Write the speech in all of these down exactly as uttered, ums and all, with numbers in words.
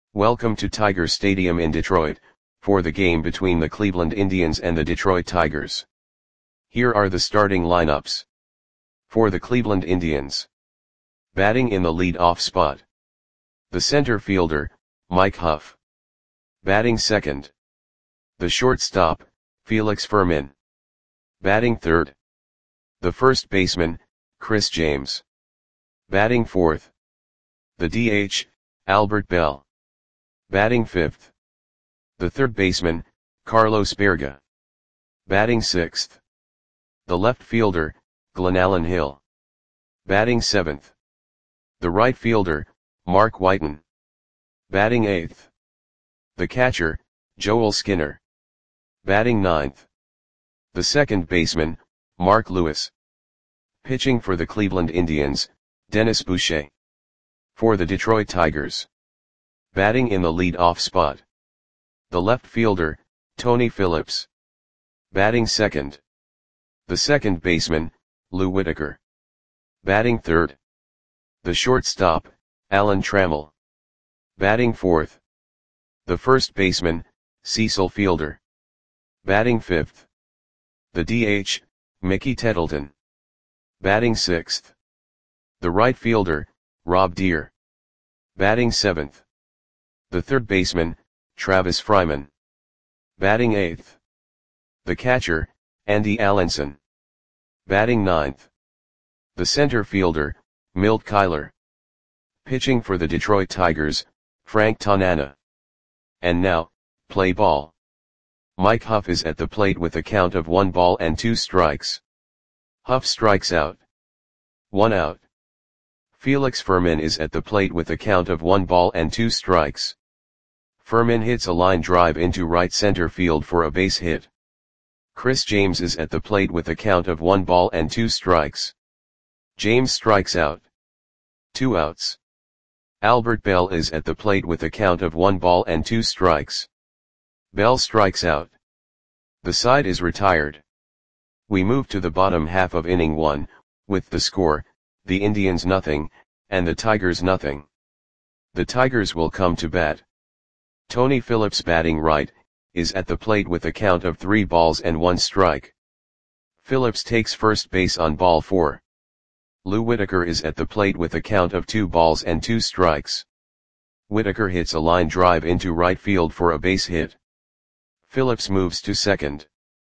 Welcome to Tiger Stadium in Detroit, for the game between the Cleveland Indians and the Detroit Tigers. Here are the starting lineups. For the Cleveland Indians. Batting in the lead-off spot. The center fielder, Mike Huff. Batting second. The shortstop, Felix Fermin. Batting third. The first baseman, Chris James. Batting fourth. The D H, Albert Belle. Batting fifth. The third baseman, Carlos Baerga. Batting sixth. The left fielder, Glenallen Hill. Batting seventh. The right fielder, Mark Whiten. Batting eighth. The catcher, Joel Skinner. Batting ninth. The second baseman, Mark Lewis. Pitching for the Cleveland Indians, Dennis Boucher. For the Detroit Tigers. Batting in the lead-off spot. The left fielder, Tony Phillips. Batting second. The second baseman, Lou Whitaker. Batting third. The shortstop, Alan Trammell. Batting fourth. The first baseman, Cecil Fielder. Batting fifth. The D H, Mickey Tettleton. Batting sixth. The right fielder, Rob Deer. Batting seventh. The third baseman, Travis Fryman. Batting eighth. The catcher, Andy Allenson. Batting ninth. The center fielder, Milt Kyler. Pitching for the Detroit Tigers, Frank Tanana. And now, play ball. Mike Huff is at the plate with a count of one ball and two strikes. Huff strikes out. One out. Felix Fermin is at the plate with a count of one ball and two strikes. Fermin hits a line drive into right center field for a base hit. Chris James is at the plate with a count of one ball and two strikes. James strikes out. Two outs. Albert Belle is at the plate with a count of one ball and two strikes. Belle strikes out. The side is retired. We move to the bottom half of inning one, with the score, the Indians nothing, and the Tigers nothing. The Tigers will come to bat. Tony Phillips batting right, is at the plate with a count of three balls and one strike. Phillips takes first base on ball four. Lou Whitaker is at the plate with a count of two balls and two strikes. Whitaker hits a line drive into right field for a base hit. Phillips moves to second.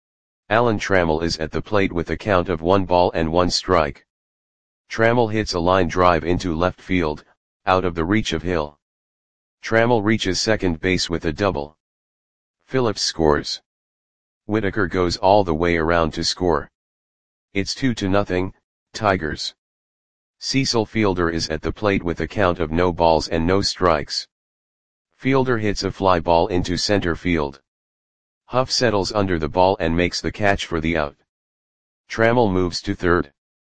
Alan Trammell is at the plate with a count of one ball and one strike. Trammell hits a line drive into left field, out of the reach of Hill. Trammell reaches second base with a double. Phillips scores. Whitaker goes all the way around to score. It's two to nothing, Tigers. Cecil Fielder is at the plate with a count of no balls and no strikes. Fielder hits a fly ball into center field. Huff settles under the ball and makes the catch for the out. Trammell moves to third.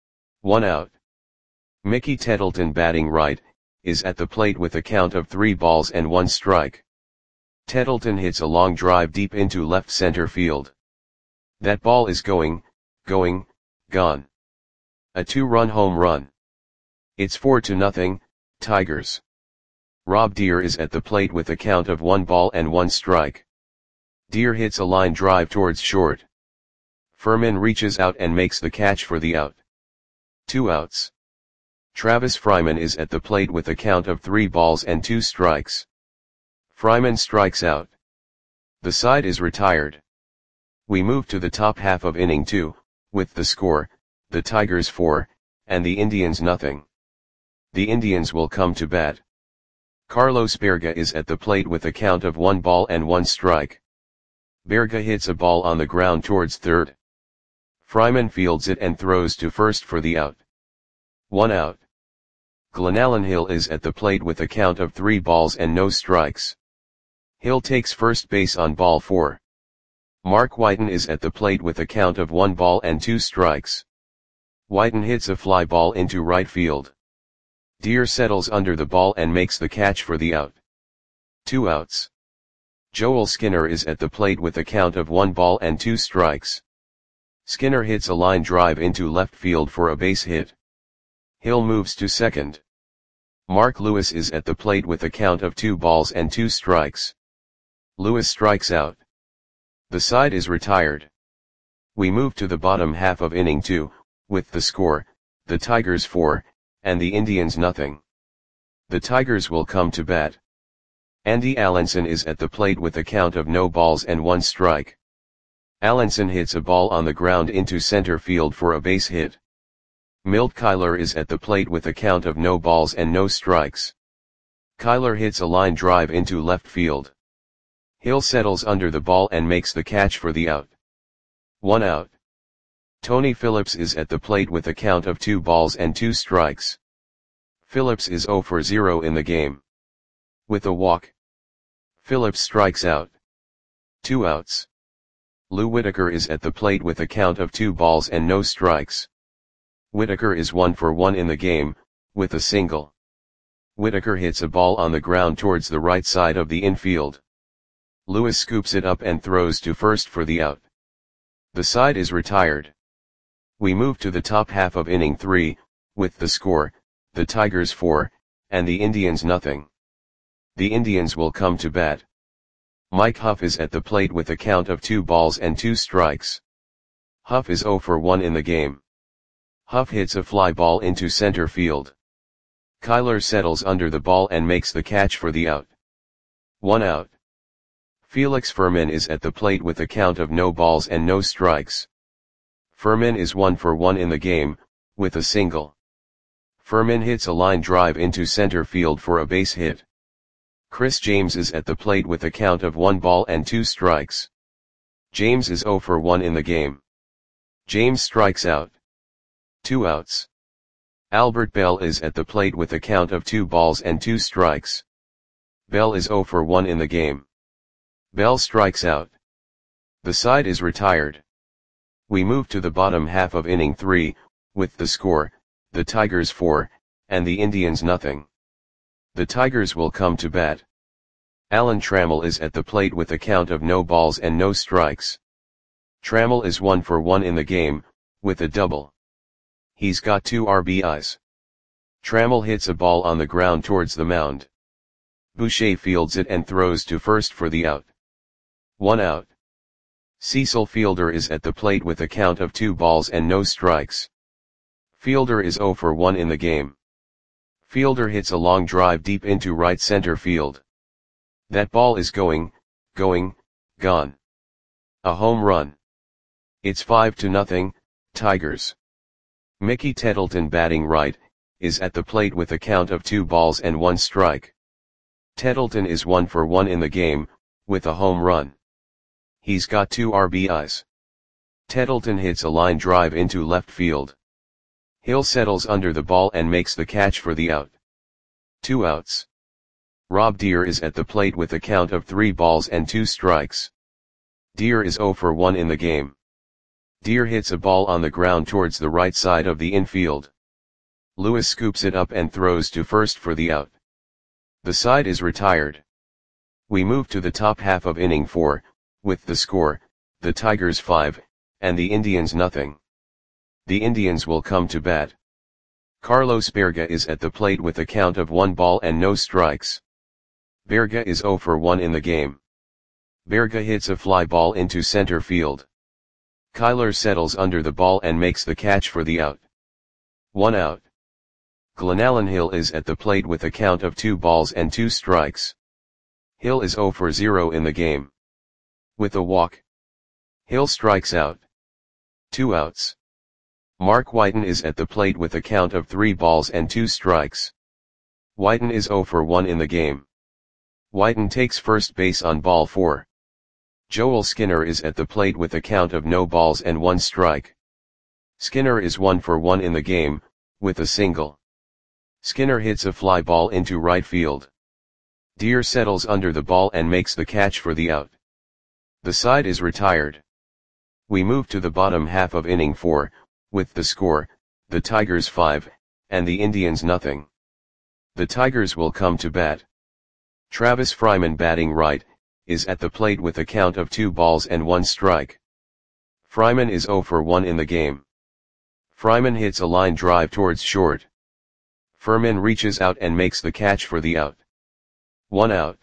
One out. Mickey Tettleton batting right, is at the plate with a count of three balls and one strike. Tettleton hits a long drive deep into left center field. That ball is going, going, gone. A two-run home run. It's four to nothing, Tigers. Rob Deer is at the plate with a count of one ball and one strike. Deer hits a line drive towards short. Fermin reaches out and makes the catch for the out. Two outs. Travis Fryman is at the plate with a count of three balls and two strikes. Fryman strikes out. The side is retired. We move to the top half of inning two, with the score, the Tigers four, and the Indians nothing. The Indians will come to bat. Carlos Baerga is at the plate with a count of one ball and one strike. Baerga hits a ball on the ground towards third. Fryman fields it and throws to first for the out. One out. Glenallen Hill is at the plate with a count of three balls and no strikes. Hill takes first base on ball four. Mark Whiten is at the plate with a count of one ball and two strikes. Whiten hits a fly ball into right field. Deer settles under the ball and makes the catch for the out. Two outs. Joel Skinner is at the plate with a count of one ball and two strikes. Skinner hits a line drive into left field for a base hit. Hill moves to second. Mark Lewis is at the plate with a count of two balls and two strikes. Lewis strikes out. The side is retired. We move to the bottom half of inning two, with the score, the Tigers four, and the Indians nothing. The Tigers will come to bat. Andy Allenson is at the plate with a count of no balls and one strike. Allenson hits a ball on the ground into center field for a base hit. Milt Kyler is at the plate with a count of no balls and no strikes. Kyler hits a line drive into left field. Hill settles under the ball and makes the catch for the out. One out. Tony Phillips is at the plate with a count of two balls and two strikes. Phillips is zero for zero in the game. With a walk, Phillips strikes out. Two outs. Lou Whitaker is at the plate with a count of two balls and no strikes. Whitaker is one for one in the game, with a single. Whitaker hits a ball on the ground towards the right side of the infield. Lewis scoops it up and throws to first for the out. The side is retired. We move to the top half of inning three, with the score, the Tigers four, and the Indians nothing. The Indians will come to bat. Mike Huff is at the plate with a count of two balls and two strikes. Huff is zero for one in the game. Huff hits a fly ball into center field. Kyler settles under the ball and makes the catch for the out. One out. Felix Fermin is at the plate with a count of no balls and no strikes. Fermin is one for one in the game, with a single. Fermin hits a line drive into center field for a base hit. Chris James is at the plate with a count of one ball and two strikes. James is zero for one in the game. James strikes out. Two outs. Albert Bell is at the plate with a count of two balls and two strikes. Bell is zero for one in the game. Bell strikes out. The side is retired. We move to the bottom half of inning three, with the score, the Tigers four, and the Indians nothing. The Tigers will come to bat. Alan Trammell is at the plate with a count of no balls and no strikes. Trammell is one for one in the game, with a double. He's got two R B Is. Trammell hits a ball on the ground towards the mound. Boucher fields it and throws to first for the out. One out. Cecil Fielder is at the plate with a count of two balls and no strikes. Fielder is zero for one in the game. Fielder hits a long drive deep into right center field. That ball is going, going, gone. A home run. It's five to nothing, Tigers. Mickey Tettleton, batting right, is at the plate with a count of two balls and one strike. Tettleton is one for one in the game, with a home run. He's got two R B Is. Tettleton hits a line drive into left field. Hill settles under the ball and makes the catch for the out. Two outs. Rob Deere is at the plate with a count of three balls and two strikes. Deere is zero for one in the game. Deere hits a ball on the ground towards the right side of the infield. Lewis scoops it up and throws to first for the out. The side is retired. We move to the top half of inning four, with the score, the Tigers five, and the Indians nothing. The Indians will come to bat. Carlos Berga is at the plate with a count of one ball and no strikes. Berga is zero for one in the game. Berga hits a fly ball into center field. Kyler settles under the ball and makes the catch for the out. One out. Glenallen Hill is at the plate with a count of two balls and two strikes. Hill is zero for zero in the game. With a walk, Hill strikes out. Two outs. Mark Whiten is at the plate with a count of three balls and two strikes. Whiten is zero for one in the game. Whiten takes first base on ball four. Joel Skinner is at the plate with a count of no balls and one strike. Skinner is one for one in the game, with a single. Skinner hits a fly ball into right field. Deere settles under the ball and makes the catch for the out. The side is retired. We move to the bottom half of inning four, with the score, the Tigers five, and the Indians nothing. The Tigers will come to bat. Travis Fryman, batting right, is at the plate with a count of two balls and one strike. Fryman is zero for one in the game. Fryman hits a line drive towards short. Furman reaches out and makes the catch for the out. One out.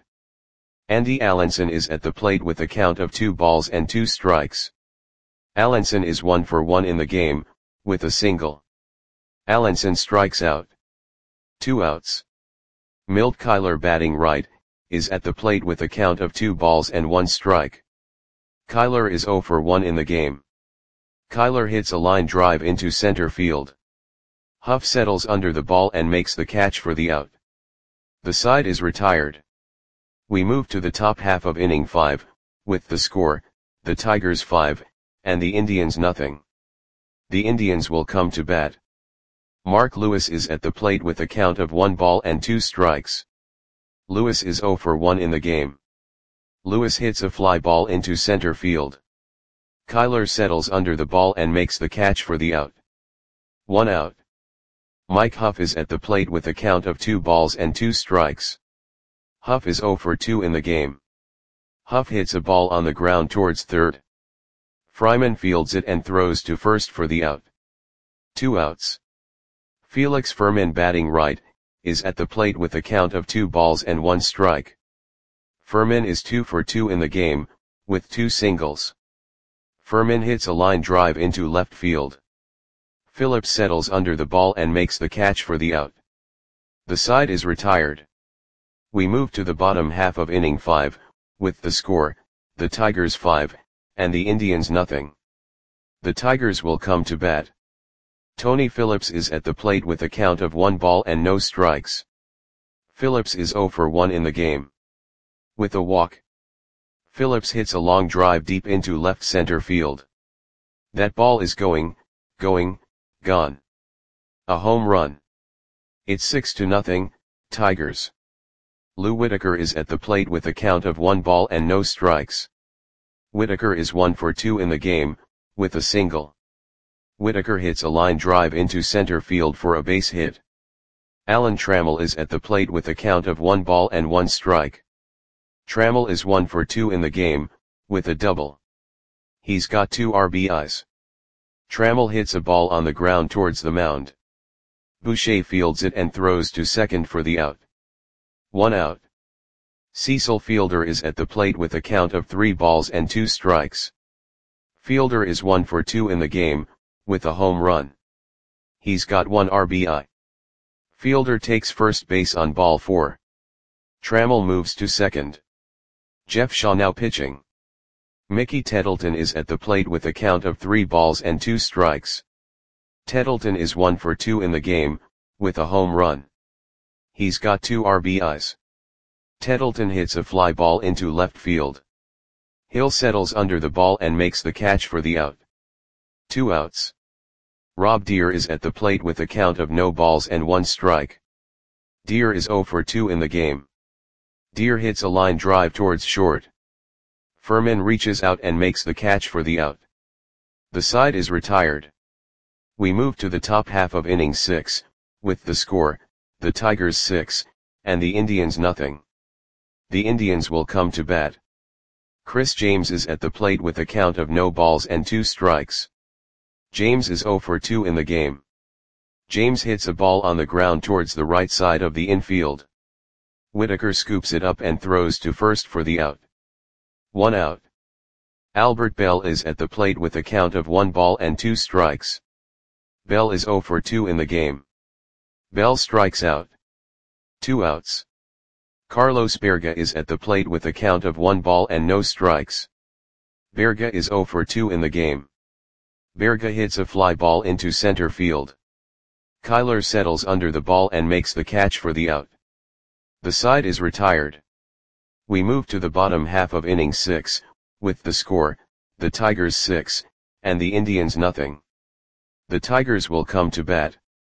Andy Allenson is at the plate with a count of two balls and two strikes. Allenson is one for one in the game, with a single. Allenson strikes out. Two outs. Milt Kyler, batting right, is at the plate with a count of two balls and one strike. Kyler is zero for one in the game. Kyler hits a line drive into center field. Huff settles under the ball and makes the catch for the out. The side is retired. We move to the top half of inning five, with the score, the Tigers five, and the Indians nothing. The Indians will come to bat. Mark Lewis is at the plate with a count of one ball and two strikes. Lewis is zero for one in the game. Lewis hits a fly ball into center field. Kyler settles under the ball and makes the catch for the out. One out. Mike Huff is at the plate with a count of two balls and two strikes. Huff is zero for two in the game. Huff hits a ball on the ground towards third. Fryman fields it and throws to first for the out. Two outs. Felix Furman, batting right, is at the plate with a count of two balls and one strike. Furman is two for two in the game, with two singles. Furman hits a line drive into left field. Phillips settles under the ball and makes the catch for the out. The side is retired. We move to the bottom half of inning five, with the score, the Tigers five, and the Indians nothing. The Tigers will come to bat. Tony Phillips is at the plate with a count of one ball and no strikes. Phillips is zero for one in the game. With a walk, Phillips hits a long drive deep into left center field. That ball is going, going, gone. A home run. It's six to nothing, Tigers. Lou Whitaker is at the plate with a count of one ball and no strikes. Whitaker is one for two in the game, with a single. Whitaker hits a line drive into center field for a base hit. Alan Trammell is at the plate with a count of one ball and one strike. Trammell is one for two in the game, with a double. He's got two R B Is. Trammell hits a ball on the ground towards the mound. Boucher fields it and throws to second for the out. One out. Cecil Fielder is at the plate with a count of three balls and two strikes. Fielder is one for two in the game, with a home run. He's got one R B I. Fielder takes first base on ball four. Trammell moves to second. Jeff Shaw now pitching. Mickey Tettleton is at the plate with a count of three balls and two strikes. Tettleton is one for two in the game, with a home run. He's got two R B Is. Tettleton hits a fly ball into left field. Hill settles under the ball and makes the catch for the out. Two outs. Rob Deere is at the plate with a count of no balls and one strike. Deere is zero for two in the game. Deere hits a line drive towards short. Furman reaches out and makes the catch for the out. The side is retired. We move to the top half of inning six, with the score, the Tigers six, and the Indians nothing. The Indians will come to bat. Chris James is at the plate with a count of no balls and two strikes. James is zero for two in the game. James hits a ball on the ground towards the right side of the infield. Whitaker scoops it up and throws to first for the out. One out. Albert Bell is at the plate with a count of one ball and two strikes. Bell is zero for two in the game. Bell strikes out. Two outs. Carlos Berga is at the plate with a count of one ball and no strikes. Berga is zero for two in the game. Berga hits a fly ball into center field. Kyler settles under the ball and makes the catch for the out. The side is retired. We move to the bottom half of inning six, with the score, the Tigers six, and the Indians nothing. The Tigers will come to bat.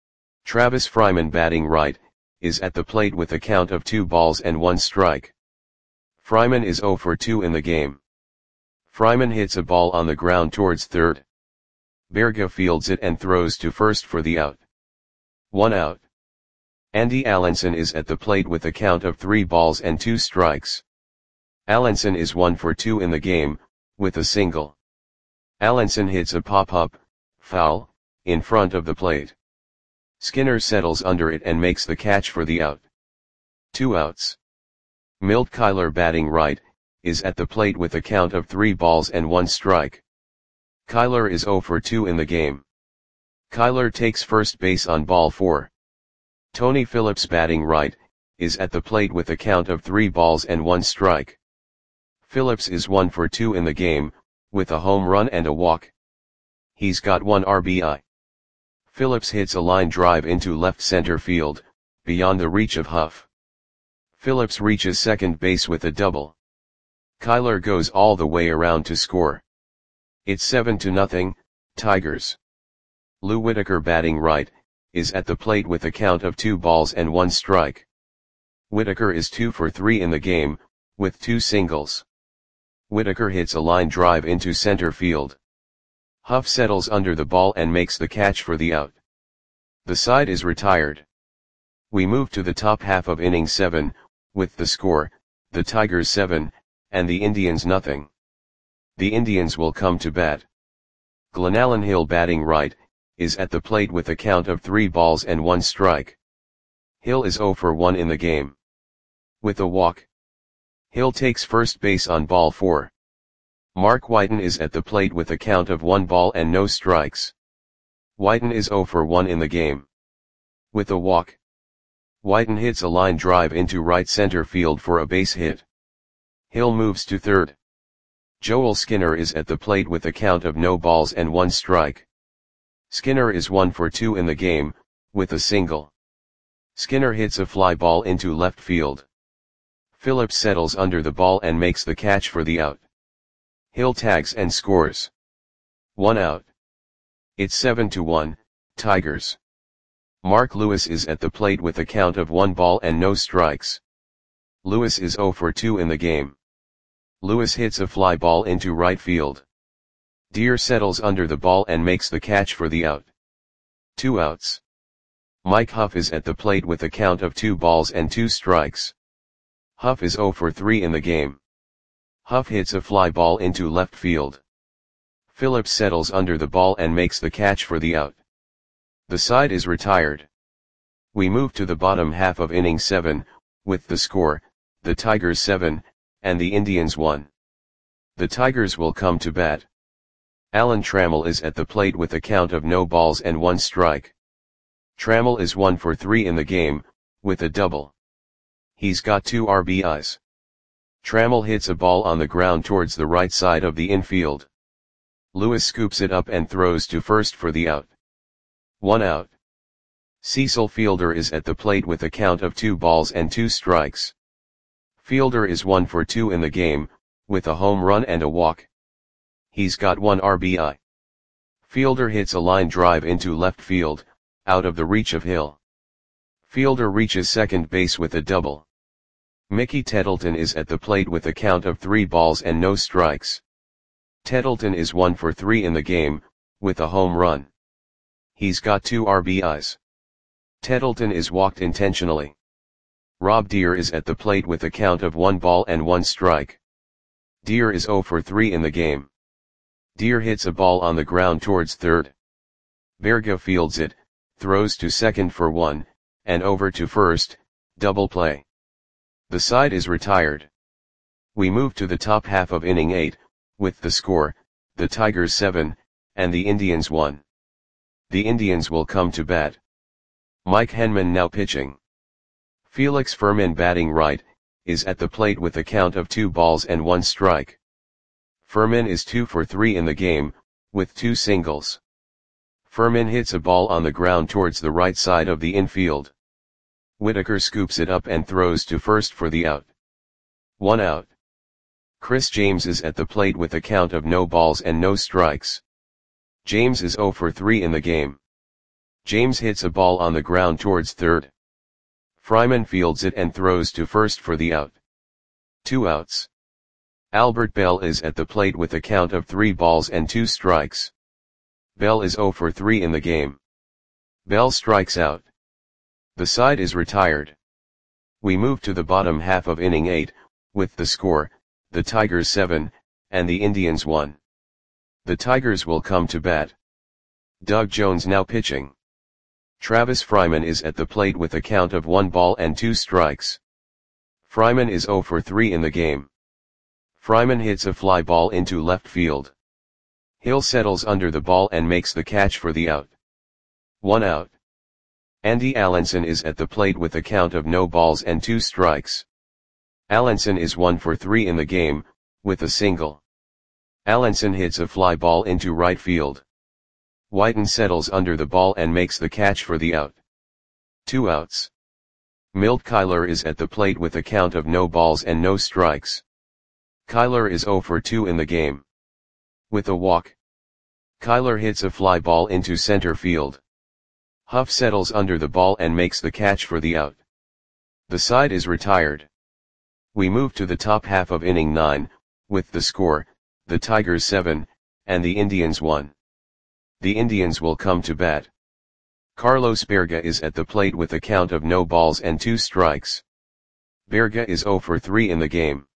Travis Fryman, batting right, is at the plate with a count of two balls and one strike. Fryman is zero for two in the game. Fryman hits a ball on the ground towards third. Berga fields it and throws to first for the out. One out. Andy Allenson is at the plate with a count of three balls and two strikes. Allenson is one for two in the game, with a single. Allenson hits a pop-up, foul, in front of the plate. Skinner settles under it and makes the catch for the out. Two outs. Milt Kyler batting right, is at the plate with a count of three balls and one strike. Kyler is oh for two in the game. Kyler takes first base on ball four. Tony Phillips batting right, is at the plate with a count of three balls and one strike. Phillips is one for two in the game, with a home run and a walk. He's got one R B I. Phillips hits a line drive into left center field, beyond the reach of Huff. Phillips reaches second base with a double. Kyler goes all the way around to score. It's seven to nothing, Tigers. Lou Whitaker batting right, is at the plate with a count of two balls and one strike. Whitaker is two for three in the game, with two singles. Whitaker hits a line drive into center field. Huff settles under the ball and makes the catch for the out. The side is retired. We move to the top half of inning seven, with the score, the Tigers seven, and the Indians nothing. The Indians will come to bat. Glenallen Hill batting right, is at the plate with a count of three balls and one strike. Hill is oh for one in the game. With a walk. Hill takes first base on ball four. Mark Whiten is at the plate with a count of one ball and no strikes. Whiten is oh for one in the game. With a walk. Whiten hits a line drive into right center field for a base hit. Hill moves to third. Joel Skinner is at the plate with a count of no balls and one strike. Skinner is one for two in the game, with a single. Skinner hits a fly ball into left field. Phillips settles under the ball and makes the catch for the out. Hill tags and scores. One out. It's seven to one, Tigers. Mark Lewis is at the plate with a count of one ball and no strikes. Lewis is oh for two in the game. Lewis hits a fly ball into right field. Deer settles under the ball and makes the catch for the out. Two outs. Mike Huff is at the plate with a count of two balls and two strikes. Huff is oh for three in the game. Huff hits a fly ball into left field. Phillips settles under the ball and makes the catch for the out. The side is retired. We move to the bottom half of inning seven, with the score, the Tigers seven, and the Indians one. The Tigers will come to bat. Alan Trammell is at the plate with a count of no balls and one strike. Trammell is one for three in the game, with a double. He's got two R B Is. Trammell hits a ball on the ground towards the right side of the infield. Lewis scoops it up and throws to first for the out. One out. Cecil Fielder is at the plate with a count of two balls and two strikes. Fielder is one for two in the game, with a home run and a walk. He's got one R B I. Fielder hits a line drive into left field, out of the reach of Hill. Fielder reaches second base with a double. Mickey Tettleton is at the plate with a count of three balls and no strikes. Tettleton is one for three in the game, with a home run. He's got two R B Is. Tettleton is walked intentionally. Rob Deer is at the plate with a count of one ball and one strike. Deer is oh for three in the game. Deer hits a ball on the ground towards third. Berga fields it, throws to second for one, and over to first, double play. The side is retired. We move to the top half of inning eight, with the score, the Tigers seven, and the Indians one. The Indians will come to bat. Mike Henman now pitching. Felix Furman batting right, is at the plate with a count of two balls and one strike. Furman is two for three in the game, with two singles. Furman hits a ball on the ground towards the right side of the infield. Whitaker scoops it up and throws to first for the out. One out. Chris James is at the plate with a count of no balls and no strikes. James is oh for three in the game. James hits a ball on the ground towards third. Fryman fields it and throws to first for the out. Two outs. Albert Bell is at the plate with a count of three balls and two strikes. Bell is oh for three in the game. Bell strikes out. The side is retired. We move to the bottom half of inning eight, with the score, the Tigers seven, and the Indians one. The Tigers will come to bat. Doug Jones now pitching. Travis Fryman is at the plate with a count of one ball and two strikes. Fryman is zero for three in the game. Fryman hits a fly ball into left field. Hill settles under the ball and makes the catch for the out. One out. Andy Allenson is at the plate with a count of no balls and two strikes. Allenson is one for three in the game, with a single. Allenson hits a fly ball into right field. Whiten settles under the ball and makes the catch for the out. Two outs. Milt Kyler is at the plate with a count of no balls and no strikes. Kyler is zero for two in the game. With a walk. Kyler hits a fly ball into center field. Huff settles under the ball and makes the catch for the out. The side is retired. We move to the top half of inning nine, with the score, the Tigers seven, and the Indians one. The Indians will come to bat. Carlos Berga is at the plate with a count of no balls and two strikes. Berga is zero for three in the game.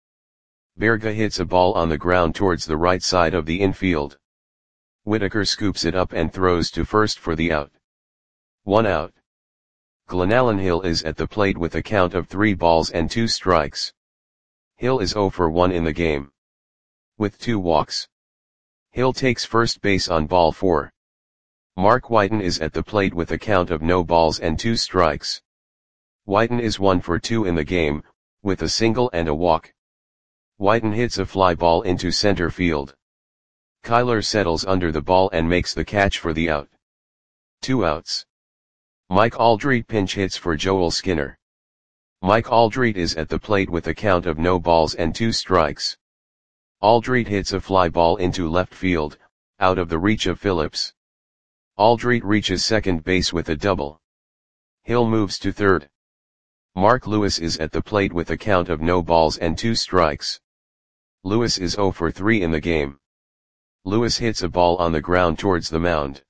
Berga hits a ball on the ground towards the right side of the infield. Whitaker scoops it up and throws to first for the out. One out. Glenallen Hill is at the plate with a count of three balls and two strikes. Hill is zero for one in the game. With two walks. Hill takes first base on ball four. Mark Whiten is at the plate with a count of no balls and two strikes. Whiten is one for two in the game, with a single and a walk. Whiten hits a fly ball into center field. Kyler settles under the ball and makes the catch for the out. Two outs. Mike Aldrete pinch hits for Joel Skinner. Mike Aldrete is at the plate with a count of no balls and two strikes. Aldrete hits a fly ball into left field, out of the reach of Phillips. Aldrete reaches second base with a double. Hill moves to third. Mark Lewis is at the plate with a count of no balls and two strikes. Lewis is zero for three in the game. Lewis hits a ball on the ground towards the mound.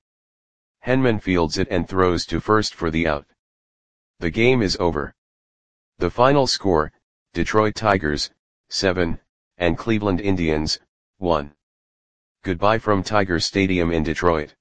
Henman fields it and throws to first for the out. The game is over. The final score, Detroit Tigers, seven, and Cleveland Indians, one. Goodbye from Tiger Stadium in Detroit.